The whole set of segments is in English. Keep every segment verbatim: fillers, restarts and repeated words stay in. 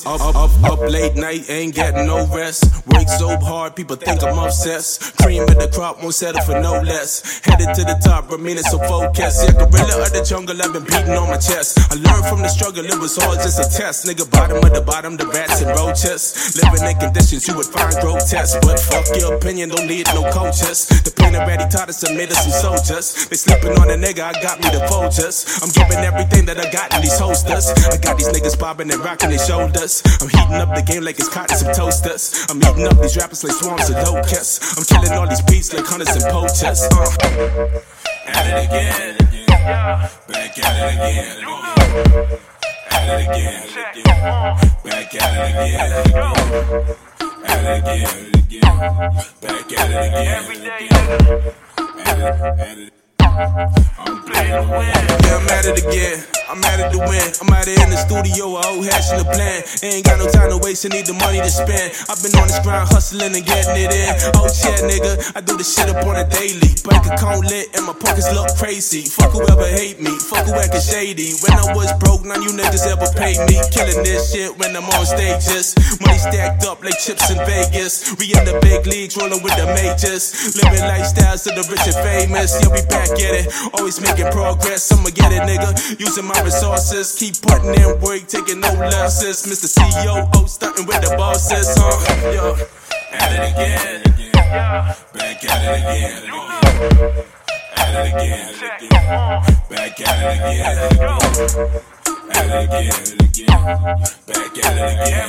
Up, up, up, up late night, ain't getting no rest. Work so hard, people think I'm obsessed. Cream of the crop, won't settle for no less. Headed to the top, remaining so focused. Yeah, gorilla of the jungle, I've been beating on my chest. I learned from the struggle, it was all just a test. Nigga, bottom of the bottom, the rats and roaches. Living in conditions you would find grotesque. But fuck your opinion, don't need no coaches. The pain already taught us and made us some soldiers. They sleeping on a nigga, I got me the Folgers. I'm giving everything that I got in these holsters. I got these niggas bobbing and rocking their shoulders. I'm heating up the game like it's cotton some toasters. I'm eating up these rappers like swarms of locusts. I'm killing all these beats like hunters and poachers. Uh. At it again, back at it again. At it again, back at it again. At it again, back at it again. At it, at it. I'm playing to win. Yeah, I'm at it again. I'm at it to win. I'm out here in the studio, I old hashing the plan. Ain't got no time to waste, I need the money to spend. I've been on this grind, hustling and getting it in. Oh yeah, nigga, I do this shit up on a daily. Bank account lit and my pockets look crazy. Fuck whoever hate me, fuck who acting shady. When I was broke, none you niggas ever paid me. Killing this shit when I'm on stages. Money stacked up like chips in Vegas. We in the big leagues, rolling with the majors. Living lifestyles of the rich and famous. Yeah, we back at it, always making progress. I'ma get it, nigga, using my resources. Keep putting in work, taking no losses. Mister C E O, stunting with the bosses, huh? Yo, at it again, back at it again. At it again, back at it again. At it again, back at it again.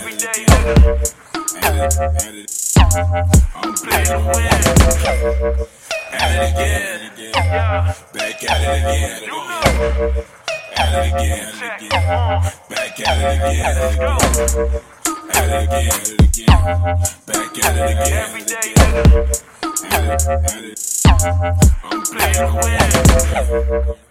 At it, at it. I'm playing to win. At it again, back at it again. At it again, back at it again. At it again, back at it again. At it, at it. I'm playing to win.